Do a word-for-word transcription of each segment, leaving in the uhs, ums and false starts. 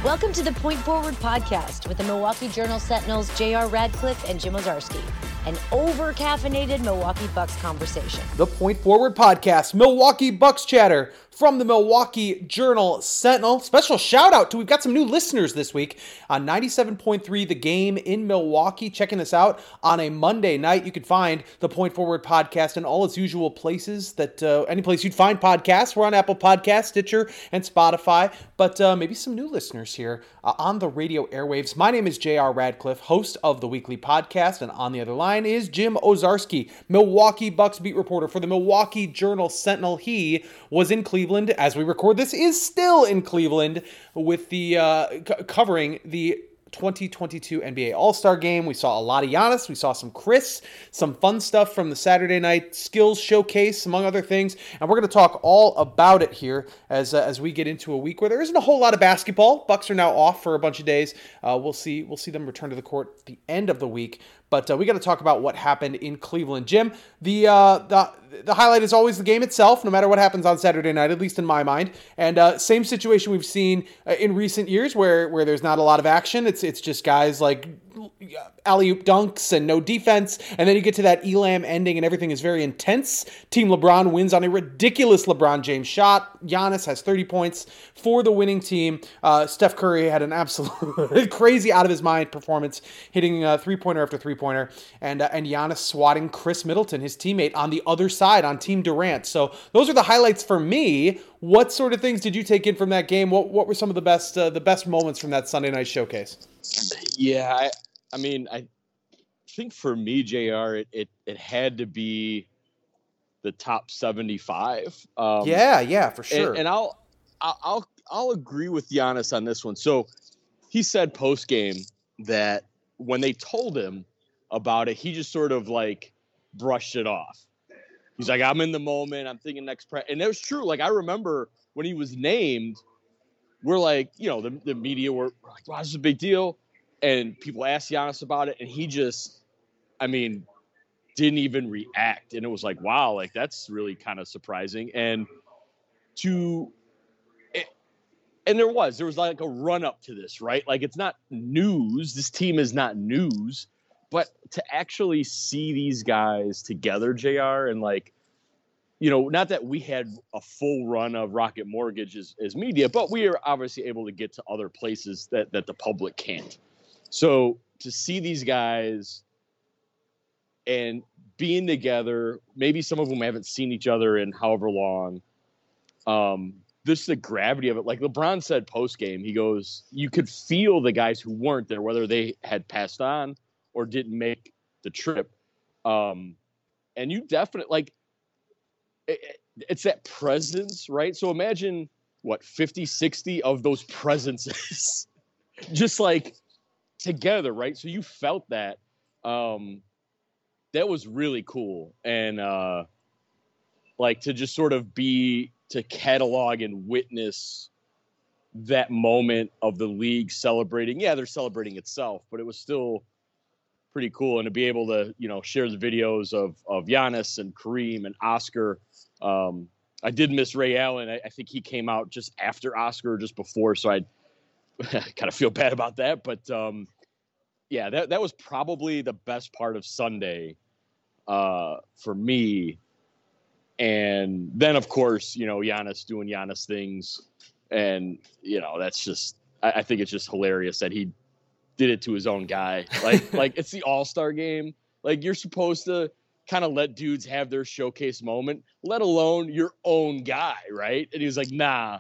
Welcome to the Point Forward podcast with the Milwaukee Journal Sentinel's J R Radcliffe and Jim Owczarski, an over-caffeinated Milwaukee Bucks conversation. The Point Forward podcast, Milwaukee Bucks chatter from the Milwaukee Journal Sentinel. Special shout out to, we've got some new listeners this week on ninety-seven point three The Game in Milwaukee. Checking us out on a Monday night. You can find the Point Forward podcast in all its usual places that, uh, any place you'd find podcasts. We're on Apple Podcasts, Stitcher, and Spotify, but uh, maybe some new listeners here uh, on the radio airwaves. My name is J R Radcliffe, host of the weekly podcast, and on the other line is Jim Owczarski, Milwaukee Bucks beat reporter for the Milwaukee Journal Sentinel. He was in Cleveland as we record this, is still in Cleveland with the uh, c- covering the twenty twenty-two N B A All-Star Game. We saw a lot of Giannis. We saw some Chris, some fun stuff from the Saturday night skills showcase, among other things. And we're going to talk all about it here as uh, as we get into a week where there isn't a whole lot of basketball. Bucks are now off for a bunch of days. Uh, we'll see. We'll see them return to the court at the end of the week. But uh, we got to talk about what happened in Cleveland. Jim, the uh, the the highlight is always the game itself, no matter what happens on Saturday night, at least in my mind. And uh, same situation we've seen uh, in recent years, where where there's not a lot of action. It's it's just guys like alley-oop dunks and no defense, and then you get to that Elam ending, and everything is very intense. Team LeBron wins on a ridiculous LeBron James shot. Giannis has thirty points for the winning team. Uh, Steph Curry had an absolute crazy out of his mind performance, hitting a three-pointer after three-pointer, and uh, and Giannis swatting Chris Middleton, his teammate, on the other side on Team Durant. So those are the highlights for me. What sort of things did you take in from that game? What what were some of the best uh, the best moments from that Sunday night showcase? Yeah, I, I mean, I think for me, J R, it, it, it had to be the top seventy-five. Um, yeah, yeah, for sure. And, and I'll, I'll, I'll agree with Giannis on this one. So he said post game that when they told him about it, he just sort of like brushed it off. He's like, I'm in the moment. I'm thinking next pre-. And it was true. Like, I remember when he was named, we're like, you know, the, the media were, were like, wow, this is a big deal. And people asked Giannis about it, and he just, I mean, didn't even react. And it was like, wow, like that's really kind of surprising. And to, it, and there was, there was like a run up to this, right? Like it's not news. This team is not news, but to actually see these guys together, J R, and like, you know, not that we had a full run of Rocket Mortgage as, as media, but we are obviously able to get to other places that, that the public can't. So to see these guys and being together, maybe some of them haven't seen each other in however long. Um, this the gravity of it. Like LeBron said post game, he goes, you could feel the guys who weren't there, whether they had passed on or didn't make the trip. Um, and you definitely like it, it's that presence, right? So imagine what, fifty, sixty of those presences just like together, right? So you felt that. Um, that was really cool. And uh, like to just sort of be, to catalog and witness that moment of the league celebrating. Yeah, they're celebrating itself, but it was still pretty cool. And to be able to, you know, share the videos of, of Giannis and Kareem and Oscar. Um, I did miss Ray Allen. I, I think he came out just after Oscar, just before. So I kind of feel bad about that. But um, yeah, that, that was probably the best part of Sunday uh, for me. And then, of course, you know, Giannis doing Giannis things. And, you know, that's just, I, I think it's just hilarious that he did it to his own guy. Like, like it's the All-Star game. Like, you're supposed to kind of let dudes have their showcase moment, let alone your own guy, right? And he was like, nah.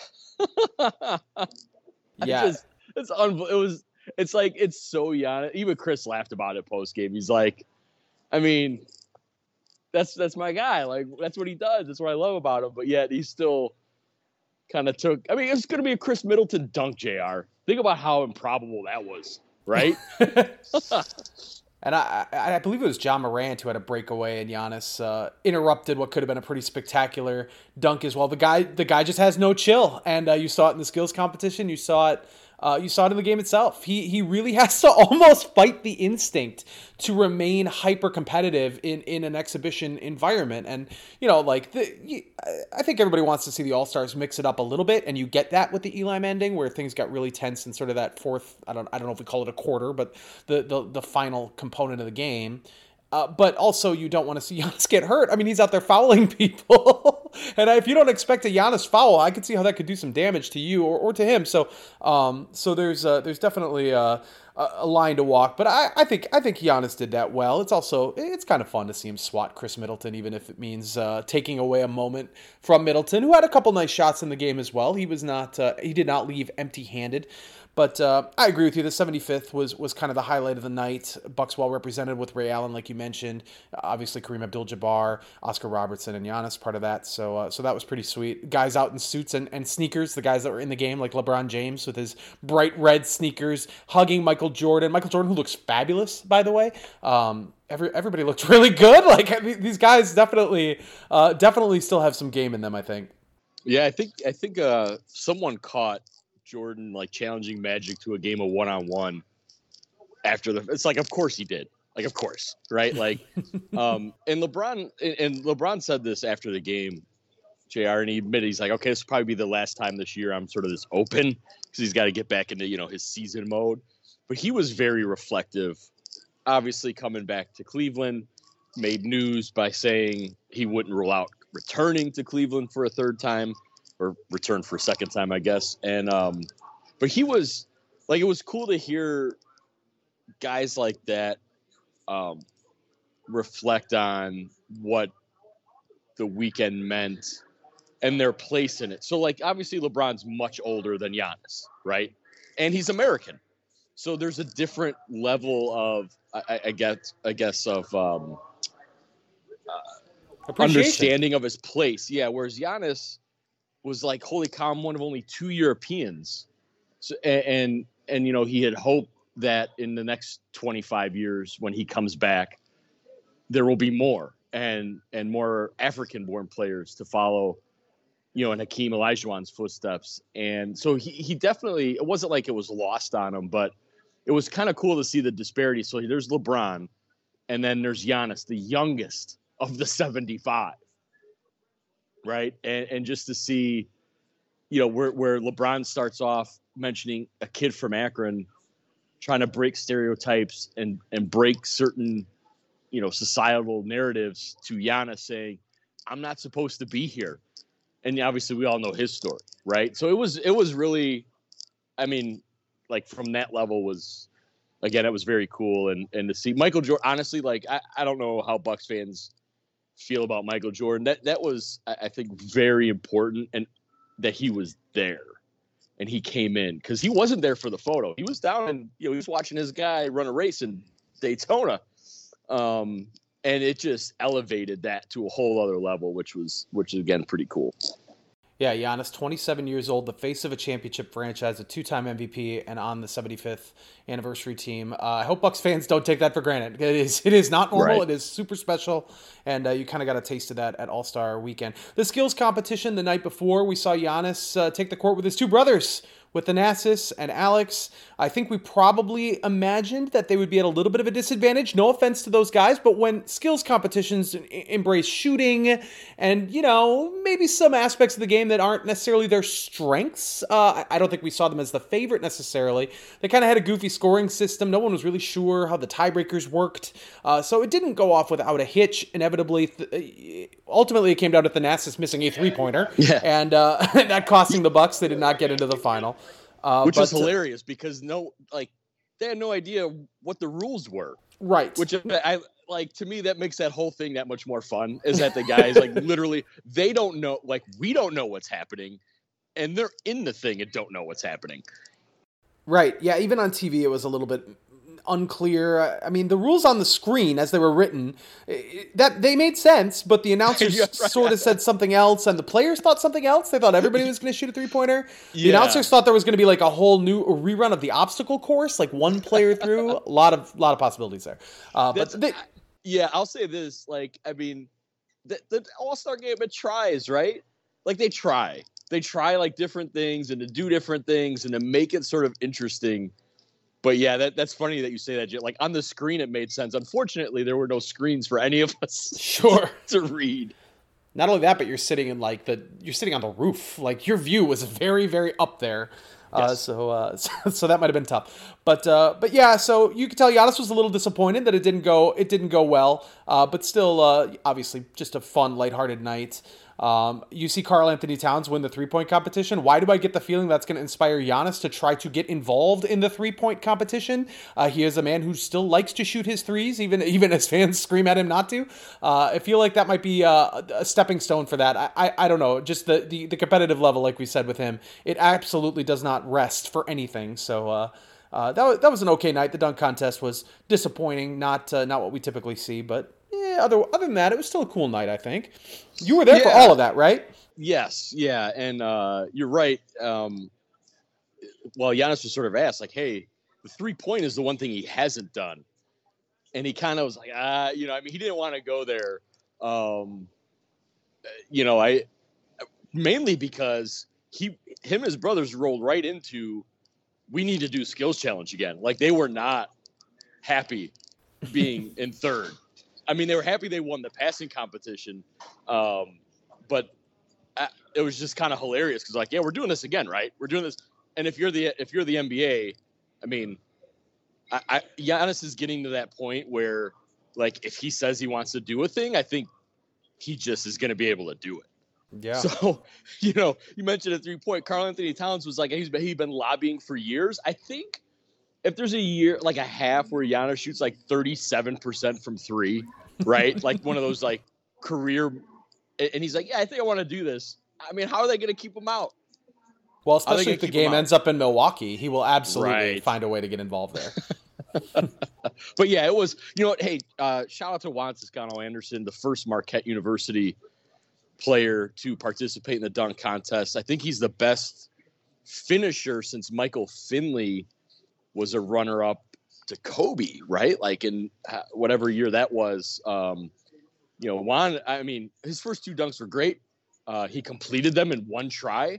Yeah. Just, it's unbelievable. It was, it's like, it's so Giannis. Even Chris laughed about it post-game. He's like, I mean, that's that's my guy. Like, that's what he does. That's what I love about him. But yet he still kind of took, I mean, it's going to be a Chris Middleton dunk, J R. Think about how improbable that was, right? And I, I believe it was John Morant who had a breakaway, and Giannis uh, interrupted what could have been a pretty spectacular dunk as well. The guy, the guy just has no chill, and uh, you saw it in the skills competition. You saw it Uh, you saw it in the game itself. He he really has to almost fight the instinct to remain hyper competitive in, in an exhibition environment. And, you know, like, the, you, I think everybody wants to see the All-Stars mix it up a little bit, and you get that with the Elam ending where things got really tense in sort of that fourth, I don't I don't know if we call it a quarter, but the the, the final component of the game. Uh, but also, you don't want to see Giannis get hurt. I mean, he's out there fouling people. And if you don't expect a Giannis foul, I could see how that could do some damage to you or, or to him. So um, so there's uh, there's definitely a, a line to walk. But I, I think I think Giannis did that well. It's also, it's kind of fun to see him swat Chris Middleton, even if it means uh, taking away a moment from Middleton, who had a couple nice shots in the game as well. He was not, uh, he did not leave empty-handed. But uh, I agree with you. The seventy-fifth was was kind of the highlight of the night. Bucks well represented with Ray Allen, like you mentioned. Obviously, Kareem Abdul-Jabbar, Oscar Robertson, and Giannis part of that. So uh, so that was pretty sweet. Guys out in suits and, and sneakers, the guys that were in the game, like LeBron James with his bright red sneakers, hugging Michael Jordan. Michael Jordan, who looks fabulous, by the way. Um, every everybody looked really good. Like, these guys definitely uh, definitely still have some game in them, I think. Yeah, I think I think uh, someone caught Jordan like challenging Magic to a game of one-on-one after the, it's like, of course he did. Like, of course, right? Like, um, and LeBron, and LeBron said this after the game, J R, and he admitted, he's like, okay, this will probably be the last time this year I'm sort of this open, because he's got to get back into, you know, his season mode. But he was very reflective, obviously coming back to Cleveland, made news by saying he wouldn't rule out returning to Cleveland for a third time, or return for a second time, I guess. And, um, but he was like, it was cool to hear guys like that, um, reflect on what the weekend meant and their place in it. So, like, obviously LeBron's much older than Giannis, right? And he's American. So there's a different level of, I, I guess, I guess of, um, uh, understanding of his place. Yeah. Whereas Giannis was like, holy cow, I'm one of only two Europeans. So, and, and, and, you know, he had hoped that in the next twenty-five years, when he comes back, there will be more and, and more African born players to follow, you know, in Hakeem Olajuwon's footsteps. And so he, he definitely, it wasn't like it was lost on him, but it was kind of cool to see the disparity. So there's LeBron, and then there's Giannis, the youngest of the seventy-five. Right. And and just to see, you know, where, where LeBron starts off mentioning a kid from Akron trying to break stereotypes and, and break certain, you know, societal narratives, to Giannis saying, I'm not supposed to be here. And obviously we all know his story. Right. So it was it was really, I mean, like, from that level was, again, it was very cool. And, and to see Michael Jordan, honestly, like, I, I don't know how Bucks fans feel about Michael Jordan. That that was, I think, very important, and that he was there and he came in, because he wasn't there for the photo. He was down and, you know, he was watching his guy run a race in Daytona. Um, and it just elevated that to a whole other level, which was, which is again, pretty cool. Yeah, Giannis, twenty-seven years old, the face of a championship franchise, a two-time M V P, and on the seventy-fifth anniversary team. Uh, I hope Bucks fans don't take that for granted. It is it is not normal. Right. It is super special, and uh, you kind of got a taste of that at All-Star Weekend. The skills competition the night before, we saw Giannis uh, take the court with his two brothers, with Thanasis and Alex. I think we probably imagined that they would be at a little bit of a disadvantage. No offense to those guys, but when skills competitions embrace shooting and, you know, maybe some aspects of the game that aren't necessarily their strengths, uh, I don't think we saw them as the favorite necessarily. They kind of had a goofy scoring system. No one was really sure how the tiebreakers worked. Uh, so it didn't go off without a hitch, inevitably. Ultimately, it came down to Thanasis missing a three-pointer, yeah. and uh, that costing the Bucks. They did not get into the final. Uh, Which but, is hilarious, because no, like, they had no idea what the rules were. Right. Which I like, to me, that makes that whole thing that much more fun, is that the guys, like, literally, they don't know, like, we don't know what's happening, and they're in the thing and don't know what's happening. Right. Yeah. Even on T V, it was a little bit unclear. I mean, the rules on the screen as they were written, that they made sense, but the announcers yeah, right. sort of said something else, and the players thought something else. They thought everybody was going to shoot a three-pointer. The yeah. announcers thought there was going to be like a whole new rerun of the obstacle course, like one player through. a lot of lot of possibilities there. Uh, but they, yeah, I'll say this: like, I mean, the, the All-Star game, it tries, right? Like, they try. they try like different things and to do different things and to make it sort of interesting. But yeah, that, that's funny that you say that. Like on the screen, it made sense. Unfortunately, there were no screens for any of us sure to read. Not only that, but you're sitting in like the you're sitting on the roof. Like your view was very, very up there. Uh, Yes. so, uh, so, so that might have been tough, but uh, but yeah. So you could tell Giannis was a little disappointed that it didn't go it didn't go well, uh, but still, uh, obviously, just a fun, lighthearted night. Um, you see Karl Anthony Towns win the three-point competition. Why do I get the feeling that's going to inspire Giannis to try to get involved in the three-point competition? Uh, he is a man who still likes to shoot his threes, even even as fans scream at him not to. Uh, I feel like that might be uh, a stepping stone for that. I, I, I don't know. Just the, the, the competitive level, like we said with him, it absolutely does not rest for anything. So uh, uh, that, was, that was an okay night. The dunk contest was disappointing, not uh, not what we typically see, but yeah, other, other than that, it was still a cool night, I think. You were there for Yeah. all of that, right? Yes, yeah, and uh, you're right. Um, well, Giannis was sort of asked, like, "Hey, the three point is the one thing he hasn't done," and he kind of was like, "Ah, you know, I mean, he didn't want to go there." Um, you know, I mainly because he, him, and his brothers rolled right into, we need to do skills challenge again. Like they were not happy being in third. I mean, they were happy they won the passing competition, um, but I, it was just kind of hilarious because, like, yeah, we're doing this again, right? We're doing this, and if you're the if you're the N B A, I mean, I, I, Giannis is getting to that point where, like, if he says he wants to do a thing, I think he just is going to be able to do it. Yeah. So, you know, you mentioned a three point. Karl Anthony Towns was like he's been, he'd been lobbying for years. I think if there's a year, like a half where Giannis shoots like thirty-seven percent from three, right? Like one of those like career, and he's like, yeah, I think I want to do this. I mean, how are they going to keep him out? Well, How are they especially gonna if the keep him game out? ends up in Milwaukee, he will absolutely Right. find a way to get involved there. But yeah, it was, you know what? Hey, uh, shout out to Juan Toscano Anderson, the first Marquette University player to participate in the dunk contest. I think he's the best finisher since Michael Finley was a runner up to Kobe, right? Like in uh, whatever year that was. Um, you know, Juan, I mean, his first two dunks were great. Uh, he completed them in one try.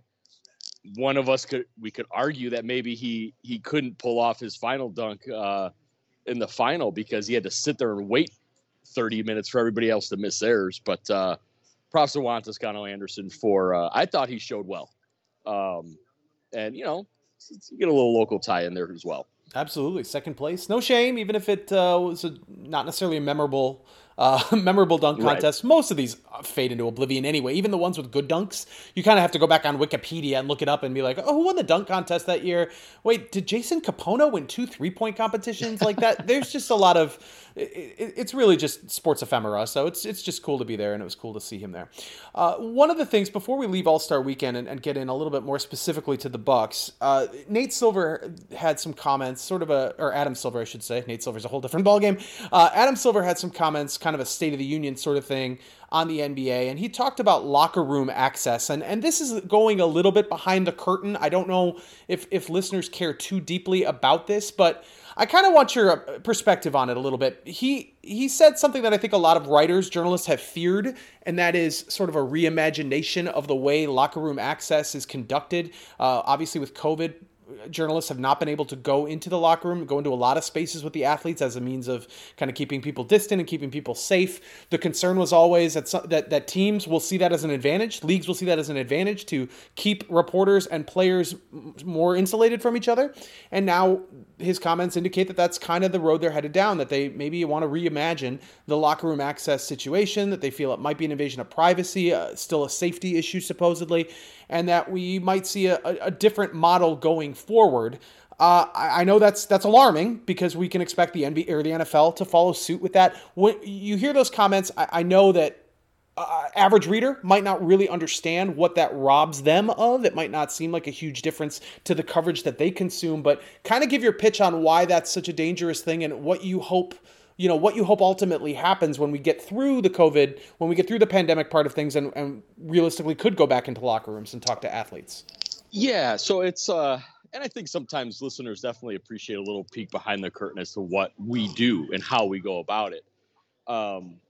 One of us could, we could argue that maybe he, he couldn't pull off his final dunk uh, in the final because he had to sit there and wait thirty minutes for everybody else to miss theirs. But uh, props to Juan Toscano Anderson for, uh, I thought he showed well. Um, and, you know, you get a little local tie in there as well. Absolutely. Second place. No shame, even if it uh, was a, not necessarily a memorable uh, memorable dunk Right. contest. Most of these fade into oblivion anyway. Even the ones with good dunks, you kind of have to go back on Wikipedia and look it up and be like, oh, who won the dunk contest that year? Wait, did Jason Capono win two three-point competitions like that? There's just a lot of... It, it's really just sports ephemera, so it's it's just cool to be there, and it was cool to see him there. Uh, one of the things, before we leave All-Star Weekend and, and get in a little bit more specifically to the Bucks, uh, Nate Silver had some comments, sort of a... Or Adam Silver, I should say. Nate Silver's a whole different ballgame. Uh, Adam Silver had some comments, kind of a State of the Union sort of thing on the N B A, and he talked about locker room access, and, and this is going a little bit behind the curtain. I don't know if, if listeners care too deeply about this, but I kind of want your perspective on it a little bit. He he said something that I think a lot of writers, journalists have feared, and that is sort of a reimagination of the way locker room access is conducted. Uh, obviously, with COVID, journalists have not been able to go into the locker room, go into a lot of spaces with the athletes as a means of kind of keeping people distant and keeping people safe. The concern was always that some, that, that teams will see that as an advantage. Leagues will see that as an advantage to keep reporters and players more insulated from each other. And now his comments indicate that that's kind of the road they're headed down, that they maybe want to reimagine the locker room access situation, that they feel it might be an invasion of privacy, uh, still a safety issue supposedly, and that we might see a, a, a different model going forward. Uh, I, I know that's that's alarming because we can expect the N B A or the N F L to follow suit with that. When you hear those comments, I, I know that uh, average reader might not really understand what that robs them of. It might not seem like a huge difference to the coverage that they consume, but kind of give your pitch on why that's such a dangerous thing and what you hope you know, what you hope ultimately happens when we get through the COVID, when we get through the pandemic part of things and, and realistically could go back into locker rooms and talk to athletes. Yeah, so it's, uh, and I think sometimes listeners definitely appreciate a little peek behind the curtain as to what we do and how we go about it. Um,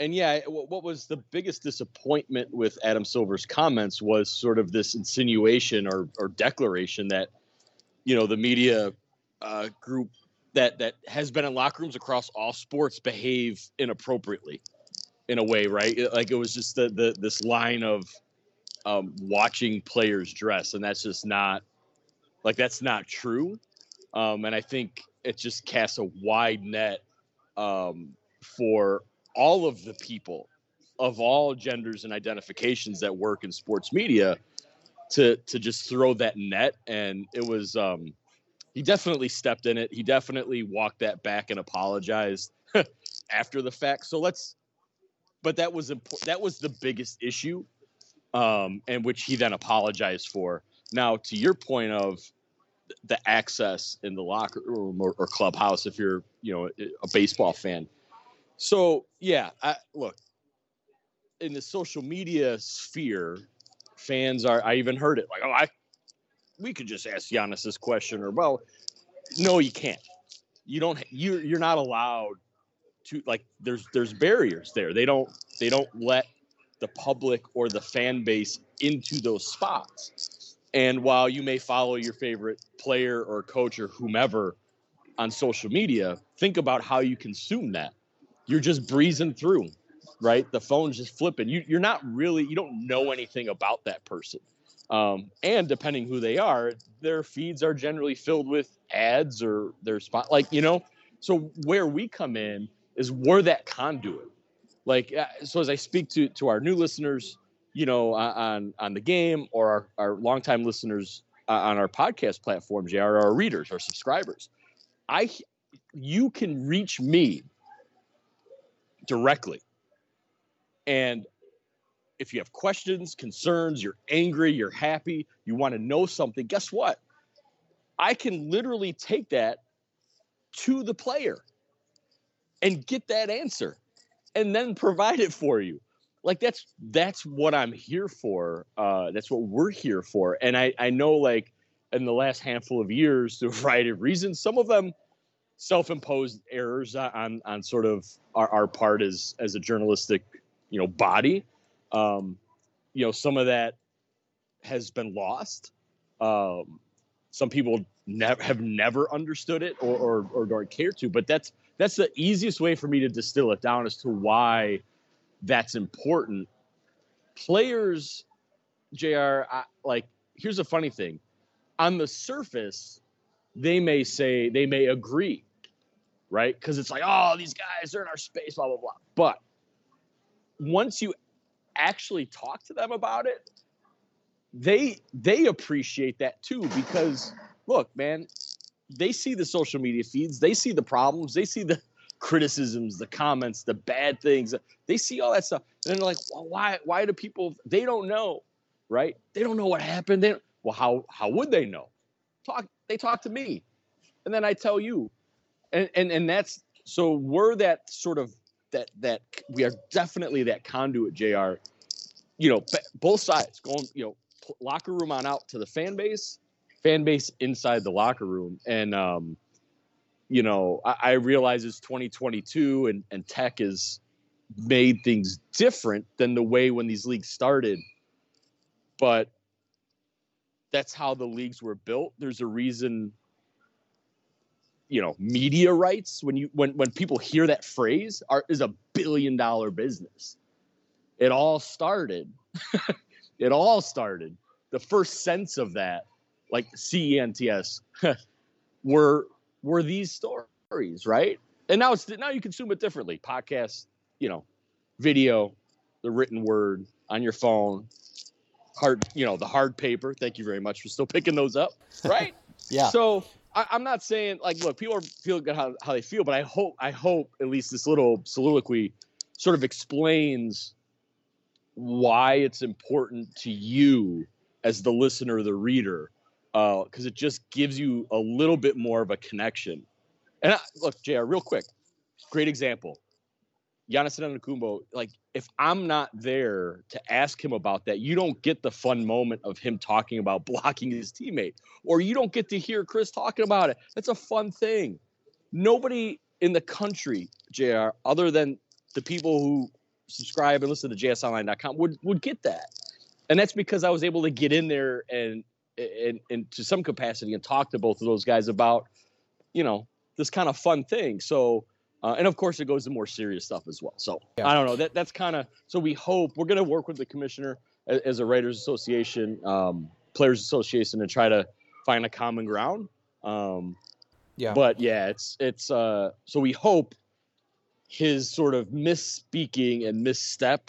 and yeah, what was the biggest disappointment with Adam Silver's comments was sort of this insinuation or, or declaration that, you know, the media uh, group that, that has been in locker rooms across all sports behave inappropriately in a way, right? Like it was just the, the this line of um, watching players dress, and that's just not like that's not true. Um, and I think it just casts a wide net um, for all of the people of all genders and identifications that work in sports media to to just throw that net. And it was um, he definitely stepped in it. He definitely walked that back and apologized after the fact. So let's, but that was important. That was the biggest issue, um, and which he then apologized for. Now, to your point of the access in the locker room or, or clubhouse, if you're, you know, a baseball fan. So yeah, I, look, in the social media sphere, fans are, I even heard it like, oh, I, we could just ask Giannis this question, or, well, no, you can't. You don't, you you're not allowed to, like, there's, there's barriers there. They don't, they don't let the public or the fan base into those spots. And while you may follow your favorite player or coach or whomever on social media, think about how you consume that. You're just breezing through, right? The phone's just flipping. You, you're not really, you don't know anything about that person. Um, and depending who they are, their feeds are generally filled with ads or their spot, like, you know, so where we come in is we're that conduit. Like, so as I speak to, to our new listeners, you know, on, on the game, or our, our longtime listeners on our podcast platform, J R, our readers, our subscribers, I, you can reach me directly. And if you have questions, concerns, you're angry, you're happy, you want to know something, guess what? I can literally take that to the player and get that answer and then provide it for you. Like that's, that's what I'm here for. Uh, that's what we're here for. And I, I know, like, in the last handful of years, through a variety of reasons, some of them self-imposed errors on, on sort of our, our part as, as a journalistic, you know, body. Um, you know, some of that has been lost. Um, some people never have never understood it or, or, or don't care to, but that's, that's the easiest way for me to distill it down as to why that's important. Players, J R, I, like, here's a funny thing. On the surface, they may say, they may agree, right? Because it's like, oh, these guys, they're in our space, blah, blah, blah. But once you actually talk to them about it, they they appreciate that too. Because, look, man, they see the social media feeds. They see the problems. They see the criticisms, the comments, the bad things. They see all that stuff. And they're like, well, why, why do people, they don't know, right? They don't know what happened. They don't, well, how, how would they know? Talk, they talk to me. And then I tell you. And, and, and that's, so we're that sort of, that, that we are definitely that conduit, J R, you know, both sides going, you know, locker room on out to the fan base, fan base inside the locker room. And, um, you know, I, I realize it's twenty twenty-two and, and tech has made things different than the way when these leagues started. But that's how the leagues were built. There's a reason, you know, media rights, when you when when people hear that phrase, are is a billion dollar business. It all started. it all started. The first sense of that, like C E N T S, were were these stories, right? And now it's now you consume it differently. Podcasts, you know, video, the written word on your phone, hard, you know, the hard paper. Thank you very much for still picking those up, right? Yeah. So I, I'm not saying, like, look, people are feeling good how, how they feel, but I hope I hope at least this little soliloquy sort of explains why it's important to you as the listener, the reader, because uh, it just gives you a little bit more of a connection. And I, look, J R, real quick, great example. Giannis Antetokounmpo, like, if I'm not there to ask him about that, you don't get the fun moment of him talking about blocking his teammate, or you don't get to hear Chris talking about it. That's a fun thing. Nobody in the country, J R, other than the people who subscribe and listen to j s online dot com would would get that. And that's because I was able to get in there and and, and to some capacity and talk to both of those guys about, you know, this kind of fun thing. So, uh, and of course it goes to more serious stuff as well. So yeah. I don't know, that that's kind of, so we hope we're going to work with the commissioner as, as a Writers Association, um, Players Association, and try to find a common ground. Um, yeah, but yeah, it's, it's, uh, so we hope his sort of misspeaking and misstep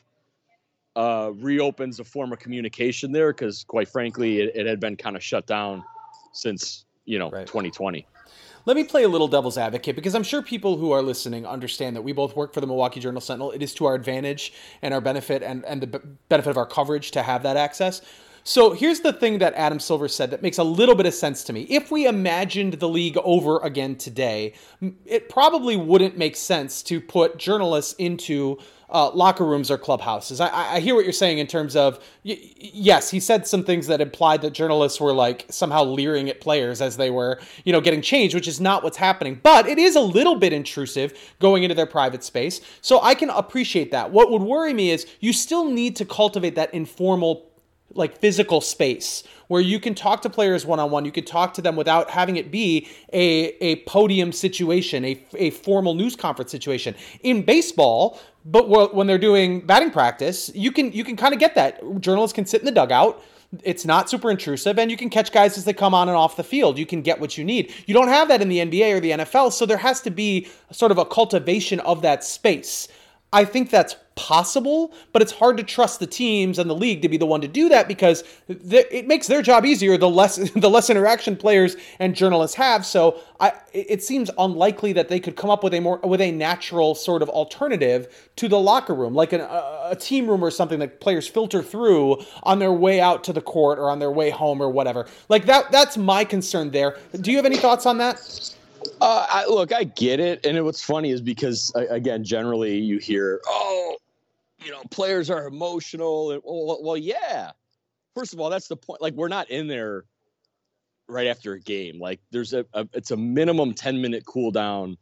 uh, reopens a form of communication there. Cause quite frankly, it, it had been kind of shut down since, you know, right. twenty twenty. Let me play a little devil's advocate, because I'm sure people who are listening understand that we both work for the Milwaukee Journal-Sentinel. It is to our advantage and our benefit and, and the b- benefit of our coverage to have that access. So here's the thing that Adam Silver said that makes a little bit of sense to me. If we imagined the league over again today, it probably wouldn't make sense to put journalists into uh, locker rooms or clubhouses. I, I hear what you're saying in terms of, y- yes, he said some things that implied that journalists were like somehow leering at players as they were, you know, getting changed, which is not what's happening. But it is a little bit intrusive going into their private space. So I can appreciate that. What would worry me is you still need to cultivate that informal, like physical space where you can talk to players one-on-one. You can talk to them without having it be a, a podium situation, a, a formal news conference situation. In baseball, but when they're doing batting practice, you can, you can kind of get that. Journalists can sit in the dugout. It's not super intrusive, and you can catch guys as they come on and off the field. You can get what you need. You don't have that in the N B A or the N F L, so there has to be sort of a cultivation of that space. I think that's possible, but it's hard to trust the teams and the league to be the one to do that, because th- it makes their job easier the less the less interaction players and journalists have. So I, it seems unlikely that they could come up with a more with a natural sort of alternative to the locker room, like an, a, a team room or something that players filter through on their way out to the court or on their way home or whatever. Like that. That's my concern there. Do you have any thoughts on that? Uh, I, look, I get it. And it, what's funny is because, again, generally you hear, oh, you know, players are emotional. And, well, well, yeah. First of all, that's the point. Like, we're not in there right after a game. Like, there's a, a it's a minimum ten minute cool down.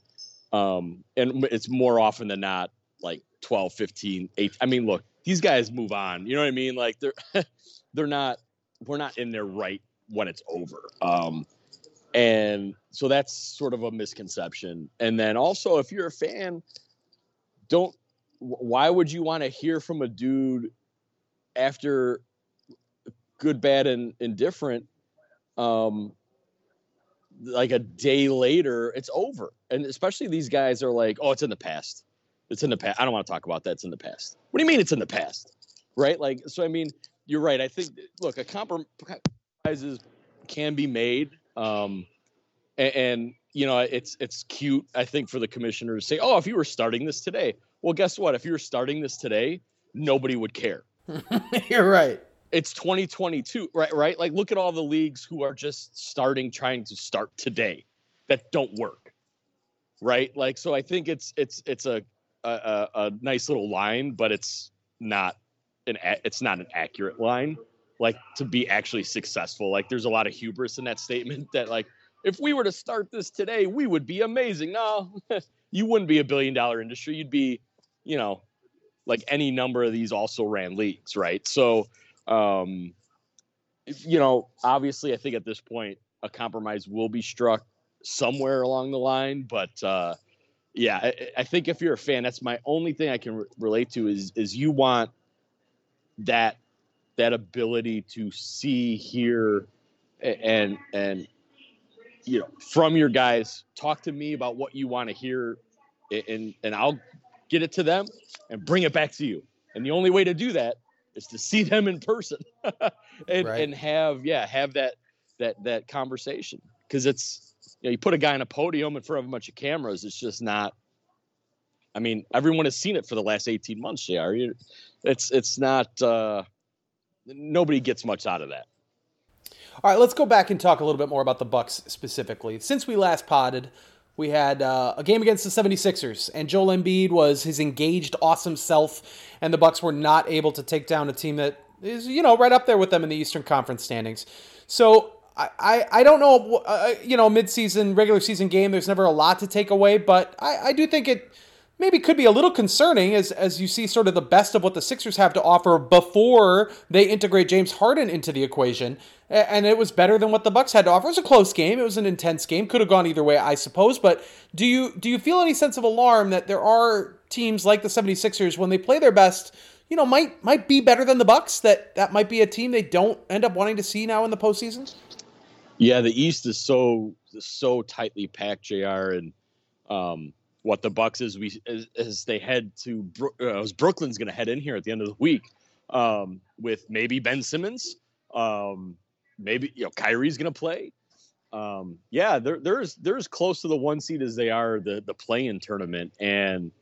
Um, and it's more often than not like twelve, fifteen, eight. I mean, look, these guys move on. You know what I mean? Like, they're, they're not, we're not in there right when it's over. Um, And so that's sort of a misconception. And then also, if you're a fan, don't, why would you want to hear from a dude after good, bad, and indifferent, um, like a day later, it's over. And especially these guys are like, oh, it's in the past. It's in the past. I don't want to talk about that. It's in the past. What do you mean it's in the past? Right? Like, so, I mean, you're right. I think, look, a compromise can be made. Um, and, and, you know, it's, it's cute, I think, for the commissioner to say, oh, if you were starting this today, well, guess what? If you were starting this today, nobody would care. You're right. It's twenty twenty-two, right? Right. Like, look at all the leagues who are just starting, trying to start today that don't work. Right. Like, so I think it's, it's, it's a, a, a nice little line, but it's not an, it's not an accurate line. Like, to be actually successful. Like, there's a lot of hubris in that statement that, like, if we were to start this today, we would be amazing. No, you wouldn't be a billion dollar industry. You'd be, you know, like any number of these also ran leagues. Right. So, um, you know, obviously I think at this point, a compromise will be struck somewhere along the line, but, uh, yeah, I, I think if you're a fan, that's my only thing I can re- relate to is, is you want that, that ability to see, hear, and, and, you know, from your guys, talk to me about what you want to hear, and, and I'll get it to them and bring it back to you. And the only way to do that is to see them in person and, right. and have, yeah, have that, that, that conversation. Cause it's, you know, you put a guy on a podium in front of a bunch of cameras. It's just not, I mean, everyone has seen it for the last eighteen months, J R. It's, it's not, uh, nobody gets much out of that. All right, let's go back and talk a little bit more about the Bucks specifically. Since we last podded, we had uh, a game against the seventy-sixers, and Joel Embiid was his engaged, awesome self, and the Bucks were not able to take down a team that is, you know, right up there with them in the Eastern Conference standings. So I, I, I don't know, uh, you know, mid-season, regular season game, there's never a lot to take away, but I, I do think it maybe could be a little concerning as as you see sort of the best of what the Sixers have to offer before they integrate James Harden into the equation. And it was better than what the Bucks had to offer. It was a close game. It was an intense game. Could have gone either way, I suppose. But do you do you feel any sense of alarm that there are teams like the 76ers, when they play their best, you know, might might be better than the Bucks, that that might be a team they don't end up wanting to see now in the postseason? Yeah, the East is so so tightly packed, J R, and um, what the Bucks is we as, as they head to uh, as Brooklyn's going to head in here at the end of the week um, with maybe Ben Simmons, um, maybe you know Kyrie's going to play. Um, yeah, they're they're as, they're as close to the one seed as they are the the play-in tournament, and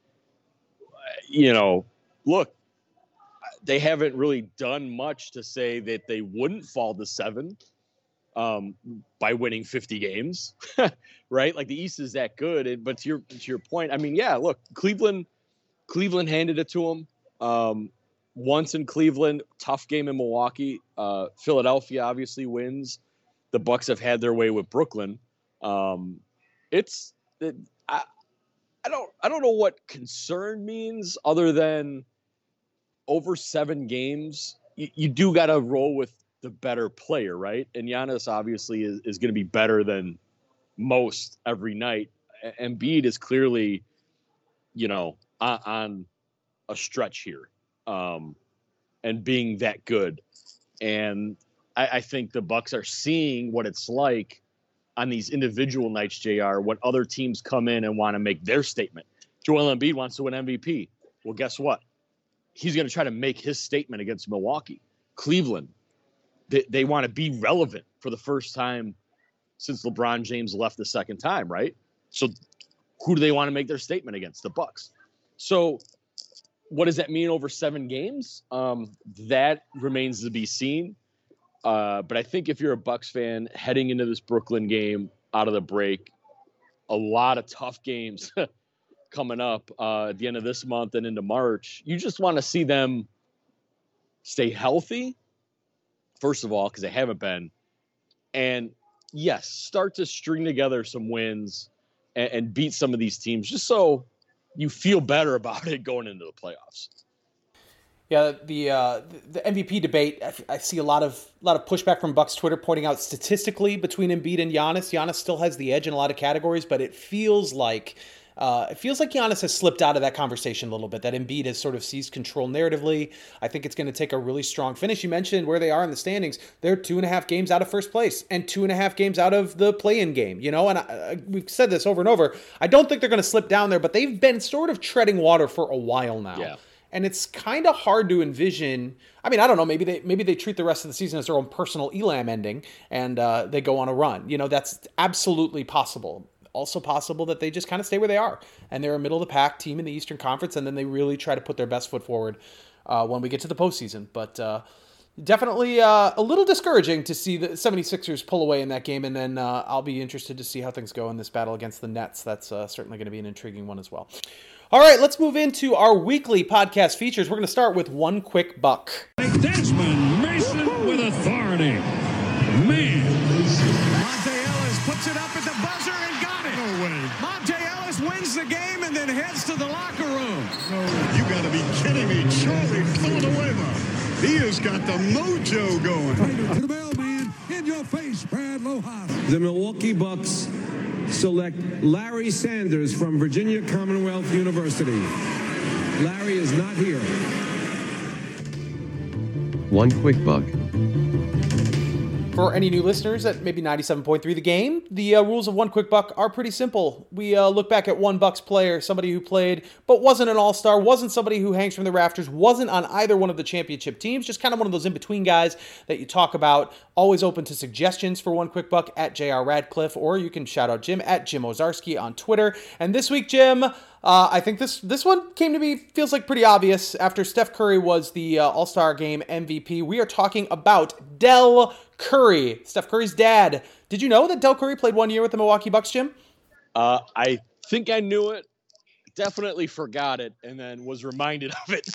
you know, look, they haven't really done much to say that they wouldn't fall to seven. Um, by winning fifty games, right? Like the East is that good. And, but to your, to your point, I mean, yeah, look, Cleveland, Cleveland handed it to them. Um, once in Cleveland, tough game in Milwaukee. Uh, Philadelphia obviously wins. The Bucks have had their way with Brooklyn. Um, it's, it, I, I don't, I don't know what concern means other than over seven games. You, you do got to roll with the better player, right? And Giannis obviously is, is going to be better than most every night. Embiid is clearly, you know, on, on a stretch here um, and being that good. And I, I think the Bucks are seeing what it's like on these individual nights, J R, when other teams come in and want to make their statement. Joel Embiid wants to win M V P. Well, guess what? He's going to try to make his statement against Milwaukee. Cleveland, They, they want to be relevant for the first time since LeBron James left the second time, right? So who do they want to make their statement against? The Bucks. So what does that mean over seven games? Um, that remains to be seen. Uh, but I think if you're a Bucks fan heading into this Brooklyn game out of the break, a lot of tough games coming up uh, at the end of this month and into March, you just want to see them stay healthy. First of all, because they haven't been. And yes, start to string together some wins and, and beat some of these teams just so you feel better about it going into the playoffs. Yeah, the uh, the M V P debate, I see a lot of a lot of pushback from Bucks Twitter pointing out statistically between Embiid and Giannis. Giannis still has the edge in a lot of categories, but it feels like Uh, it feels like Giannis has slipped out of that conversation a little bit, that Embiid has sort of seized control narratively. I think it's going to take a really strong finish. You mentioned where they are in the standings. They're two and a half games out of first place and two and a half games out of the play-in game, you know, and I, I, we've said this over and over. I don't think they're going to slip down there, but they've been sort of treading water for a while now. Yeah. And it's kind of hard to envision. I mean, I don't know. Maybe they maybe they treat the rest of the season as their own personal Elam ending and uh, they go on a run. You know, that's absolutely possible. Also possible that they just kind of stay where they are and they're a middle of the pack team in the Eastern Conference, and then they really try to put their best foot forward uh, when we get to the postseason. But uh, definitely uh, a little discouraging to see the 76ers pull away in that game, and then uh, I'll be interested to see how things go in this battle against the Nets. That's uh, certainly going to be an intriguing one as well. All right, let's move into our weekly podcast features. We're going to start with One Quick Buck. Desmond Mason with authority. Man. Monte Ellis puts it up at the buzzer and got it. No way. Monte Ellis wins the game and then heads to the locker room. No. You got to be kidding me. Charlie Villanueva. He has got the mojo going. To the mailman, in your face, Brad Lohaus. The Milwaukee Bucks select Larry Sanders from Virginia Commonwealth University. Larry is not here. One quick buck. For any new listeners at maybe ninety-seven point three The Game, the uh, rules of One Quick Buck are pretty simple. We uh, look back at one Bucks player, somebody who played but wasn't an all-star, wasn't somebody who hangs from the rafters, wasn't on either one of the championship teams, just kind of one of those in-between guys that you talk about. Always open to suggestions for One Quick Buck at J R Radcliffe, or you can shout out Jim at Jim Ozarski on Twitter. And this week, Jim, Uh, I think this this one came to me, feels like pretty obvious. After Steph Curry was the uh, All-Star Game M V P, we are talking about Del Curry, Steph Curry's dad. Did you know that Del Curry played one year with the Milwaukee Bucks, Jim? Uh, I think I knew it. definitely forgot it and then was reminded of it.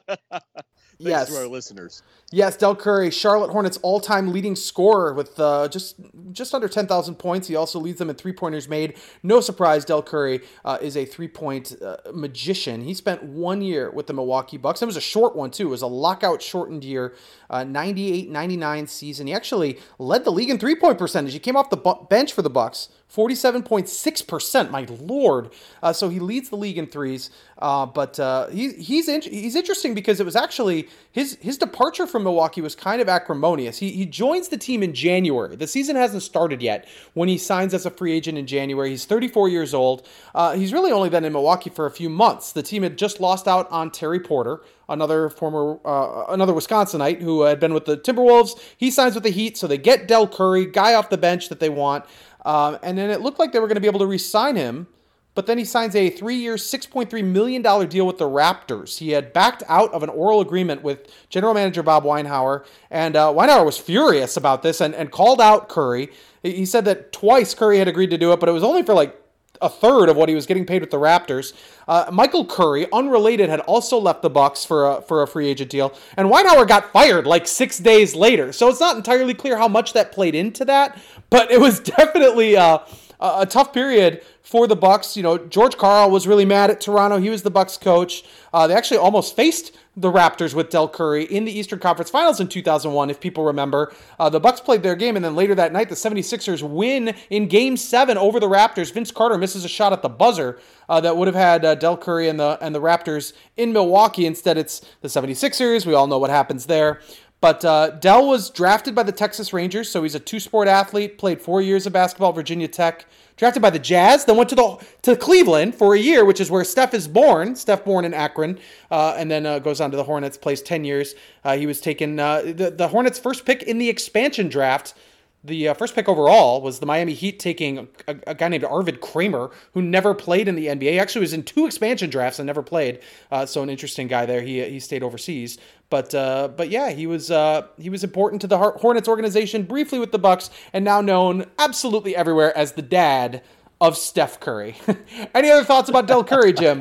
Thanks yes. to our listeners. Yes, Del Curry, Charlotte Hornets all-time leading scorer with uh, just just under ten thousand points. He also leads them in three-pointers made. No surprise, Del Curry uh, is a three-point uh, magician. He spent one year with the Milwaukee Bucks. It was a short one, too. It was a lockout-shortened year, uh, ninety-eight ninety-nine season. He actually led the league in three-point percentage. He came off the bu- bench for the Bucks, forty-seven point six percent, my lord. Uh, so he leads the league in threes. Uh, but uh, he, he's in, he's interesting because it was actually his his departure from Milwaukee was kind of acrimonious. He he joins the team in January. The season hasn't started yet when he signs as a free agent in January. He's thirty-four years old. Uh, he's really only been in Milwaukee for a few months. The team had just lost out on Terry Porter, another former uh, another Wisconsinite who had been with the Timberwolves. He signs with the Heat, so they get Del Curry, guy off the bench that they want. Um, and then it looked like they were going to be able to re-sign him. But then he signs a three-year, six point three million dollars deal with the Raptors. He had backed out of an oral agreement with general manager Bob Weinhauer, and uh, Weinhauer was furious about this and, and called out Curry. He said that twice Curry had agreed to do it, but it was only for like a third of what he was getting paid with the Raptors. Uh, Michael Curry, unrelated, had also left the Bucks for a, for a free agent deal, and Weinhauer got fired like six days later. So it's not entirely clear how much that played into that, but it was definitely uh, a, a tough period for the Bucks. You know, George Karl was really mad at Toronto. He was the Bucks coach. Uh, they actually almost faced the Raptors with Del Curry in the Eastern Conference Finals in two thousand one, if people remember. Uh, the Bucks played their game, and then later that night, the seventy-sixers win in Game seven over the Raptors. Vince Carter misses a shot at the buzzer uh, that would have had uh, Del Curry and the and the Raptors in Milwaukee. Instead, it's the seventy-sixers. We all know what happens there. But uh, Del was drafted by the Texas Rangers, so he's a two-sport athlete, played four years of basketball at Virginia Tech, drafted by the Jazz, then went to the to Cleveland for a year, which is where Steph is born. Steph born in Akron, uh, and then uh, goes on to the Hornets, plays ten years. Uh, he was taken, uh, the, the Hornets' first pick in the expansion draft. The uh, first pick overall was the Miami Heat taking a, a guy named Arvid Kramer, who never played in the N B A. He actually was in two expansion drafts and never played. Uh, so an interesting guy there. He he stayed overseas, but uh, but yeah, he was uh, he was important to the Hornets organization briefly with the Bucks, and now known absolutely everywhere as the dad of Steph Curry. Any other thoughts about Del Curry, Jim?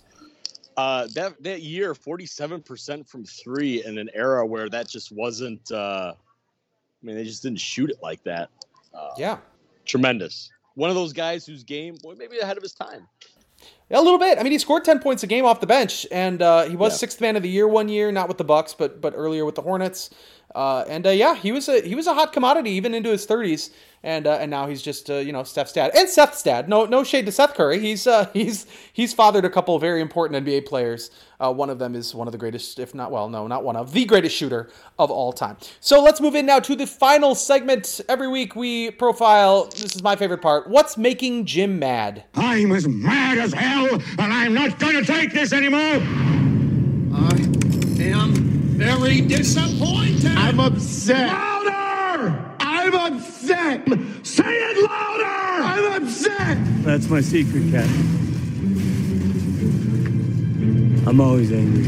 Uh, that that year, forty-seven percent from three in an era where that just wasn't. Uh, I mean, they just didn't shoot it like that. Uh, yeah. Tremendous. One of those guys whose game, boy, maybe ahead of his time. A little bit. I mean, he scored ten points a game off the bench, and uh, he was yeah. sixth man of the year one year, not with the Bucks, but but earlier with the Hornets. Uh, and uh, yeah, he was a he was a hot commodity even into his thirties, and uh, and now he's just uh, you know Steph's dad and Seth's dad. No no shade to Seth Curry. He's uh, he's he's fathered a couple of very important N B A players. Uh, one of them is one of the greatest, if not well, no, not one of the greatest shooter of all time. So let's move in now to the final segment. Every week we profile. This is my favorite part. What's making Jim mad? I'm as mad as hell, and I'm not going to take this anymore. I am very disappointed. I'm upset. Louder! I'm upset. Say it louder! I'm upset. That's my secret, Cat. I'm always angry.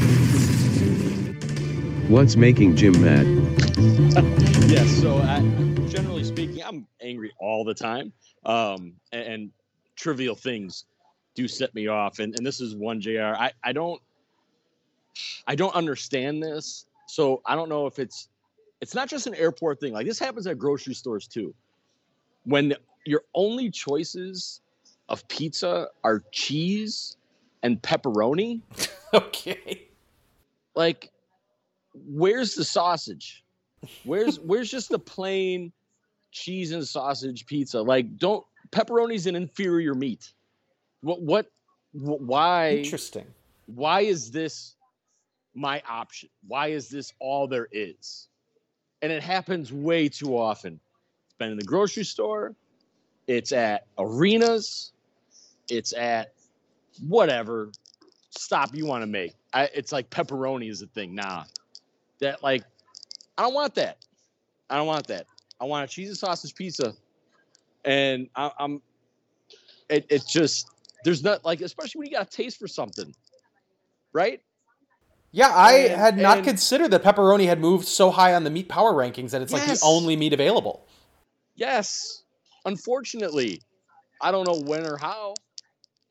What's making Jim mad? Yes, so I, generally speaking, I'm angry all the time. Um, and, and trivial things do set me off. And, and this is one, J R. I, I don't I don't understand this. So I don't know if it's it's not just an airport thing. Like this happens at grocery stores too. When your only choices of pizza are cheese and pepperoni. Okay. Like, where's the sausage? Where's where's just the plain cheese and sausage pizza? Like, don't pepperoni's an inferior meat. What what why Interesting. Why is this my option? Why is this all there is? And it happens way too often. It's been in the grocery store, it's at arenas, it's at whatever stop you want to make. I, it's like pepperoni is a thing. Nah, that like, I don't want that. I don't want that. I want a cheese and sausage pizza. And I, I'm, it, it's just, there's not like, especially when you got a taste for something, right? Yeah, I and, had not and, considered that pepperoni had moved so high on the meat power rankings that it's yes. like the only meat available. Yes. Unfortunately, I don't know when or how,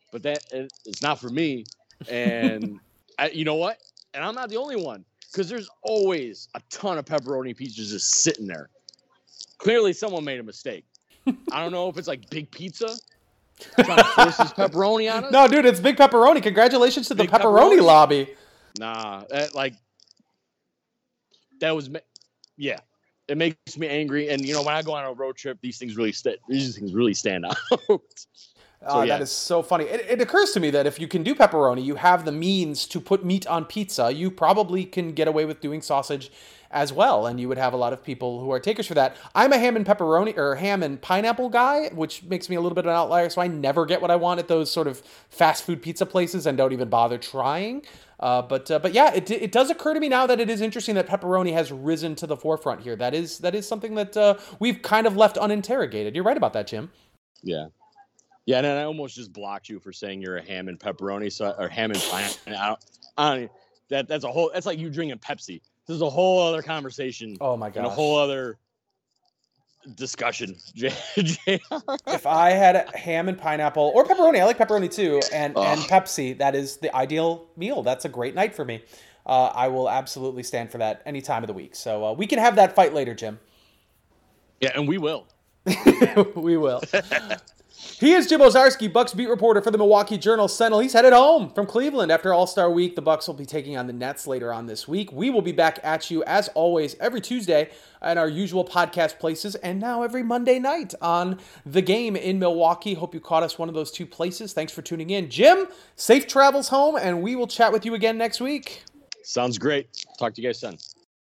but that it's not for me. And I, you know what? And I'm not the only one, because there's always a ton of pepperoni pizzas just sitting there. Clearly, someone made a mistake. I don't know if it's like Big Pizza trying to force his pepperoni on us. No, dude, it's Big Pepperoni. Congratulations to the Big pepperoni, pepperoni lobby. Nah, that, like that was, yeah. It makes me angry, and you know, when I go on a road trip, these things really st- these things really stand out. so, Uh, yeah. That is so funny. It, it occurs to me that if you can do pepperoni, you have the means to put meat on pizza. You probably can get away with doing sausage as well, and you would have a lot of people who are takers for that. I'm a ham and pepperoni or ham and pineapple guy, which makes me a little bit of an outlier, so I never get what I want at those sort of fast food pizza places and don't even bother trying. Uh, but uh, but yeah, it it does occur to me now that it is interesting that pepperoni has risen to the forefront here. That is that is something that uh, we've kind of left uninterrogated. You're right about that, Jim. Yeah. Yeah, and then I almost just blocked you for saying you're a ham and pepperoni, so or ham and pineapple. I don't, I don't, that that's a whole. That's like you drinking Pepsi. This is a whole other conversation. Oh my and gosh. a whole other discussion. If I had ham and pineapple or pepperoni, I like pepperoni too, and Oh. and Pepsi, that is the ideal meal. That's a great night for me. Uh, I will absolutely stand for that any time of the week. So uh, we can have that fight later, Jim. Yeah, and we will. We will. He is Jim Owczarski, Bucks beat reporter for the Milwaukee Journal-Sentinel. He's headed home from Cleveland after All-Star Week. The Bucks will be taking on the Nets later on this week. We will be back at you, as always, every Tuesday at our usual podcast places, and now every Monday night on The Game in Milwaukee. Hope you caught us one of those two places. Thanks for tuning in. Jim, safe travels home, and we will chat with you again next week. Sounds great. Talk to you guys soon.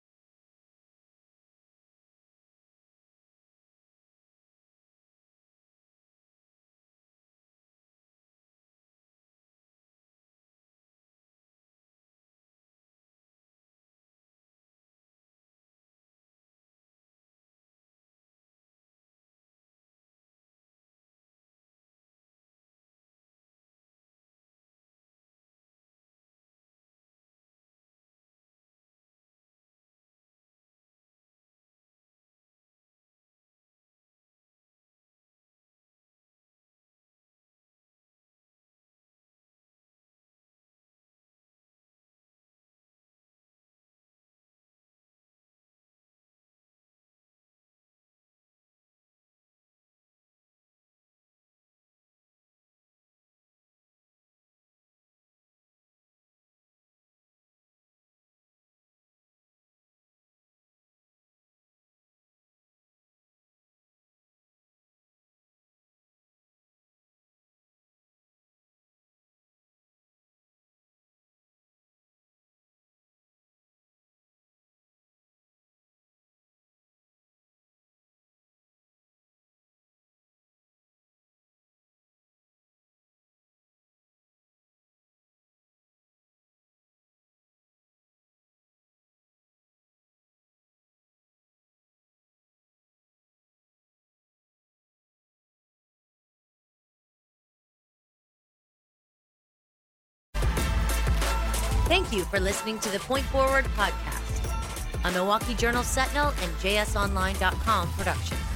Thank you for listening to the Point Forward podcast, a Milwaukee Journal Sentinel and J S Online dot com production.